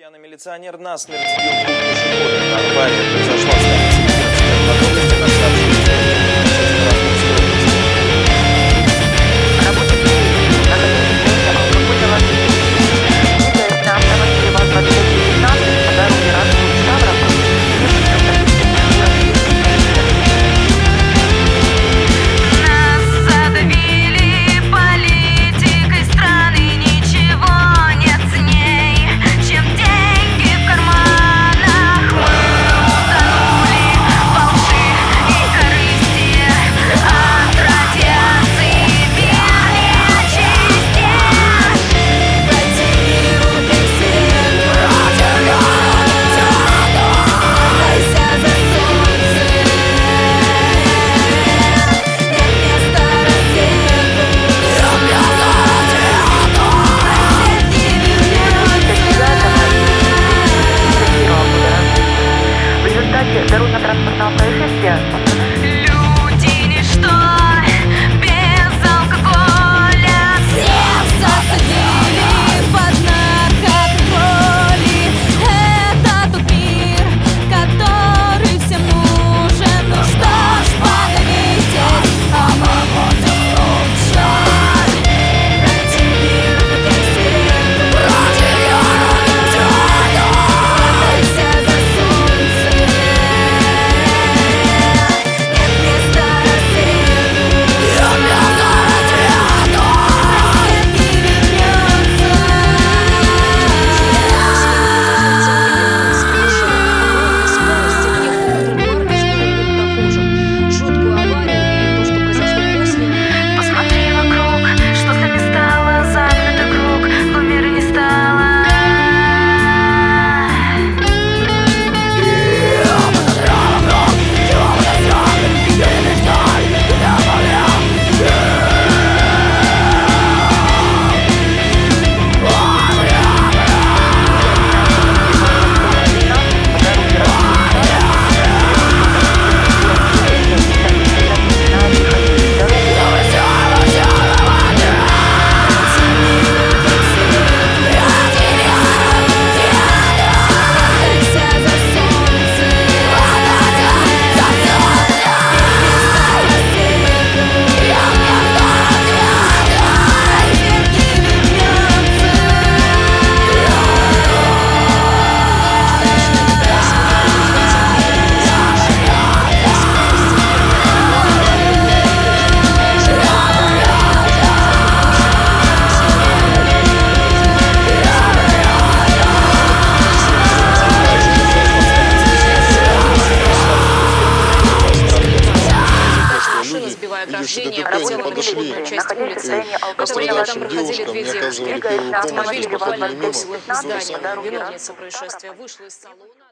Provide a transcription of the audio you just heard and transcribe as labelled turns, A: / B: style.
A: Пьяный милиционер насмерть сбил двух пешеходов. Авария произошла в столице Тверской. Подробности на сообщении Московской области.
B: Работает на состояние алкогольного опьянения. Двигаясь на автомобиле ВАЗ-2519 по дороге Радович-Ставрополь,
C: Нас задавили политикой страны, ничего нет ценней, чем деньги в карманах. Мы утонули во лжи и корысти, от радиации белее чести. Дайте миру песен, радио, за солнце. Нет места рассвету, рассвет не
B: в результате дорожно-транспортного происшествия
C: люди ничто без алкоголя. Всех засадили под наркоконтролем. Это тот мир, который всем нужен. Ну что ж, погодите, а мы будем лучше. Дайте мир песен, радио, хватайся за солнце. Нет места рассвету, рассвет не вернется.
D: Скорости ехал на тротуар и сбил двух прохожих. Жуткую аварию и то, что произошло после.
C: Посмотри вокруг, что с нами стало, замкнутый круг, в мире не стало. Хватайся за солнце. Рассвет не вернется.
D: Машина, сбивая ограждение,
B: работали
D: облетела пешеходную
B: люди,
D: часть
B: находясь в
D: улицы.
B: состоянии
D: Это время
B: алкогольного
D: там проходили
E: девушкам
D: две
E: не
D: девушки.
E: оказывали
B: Двигаясь
E: первую
B: на
E: помощь,
D: Автомобиль
B: автомобиле
D: буквально
E: проходили мимо.
D: выкосил их из
B: ВАЗ-2519
D: здания.
B: по дороге
D: Виновница
B: Радович-Ставрополь.
D: происшествия вышла из салона.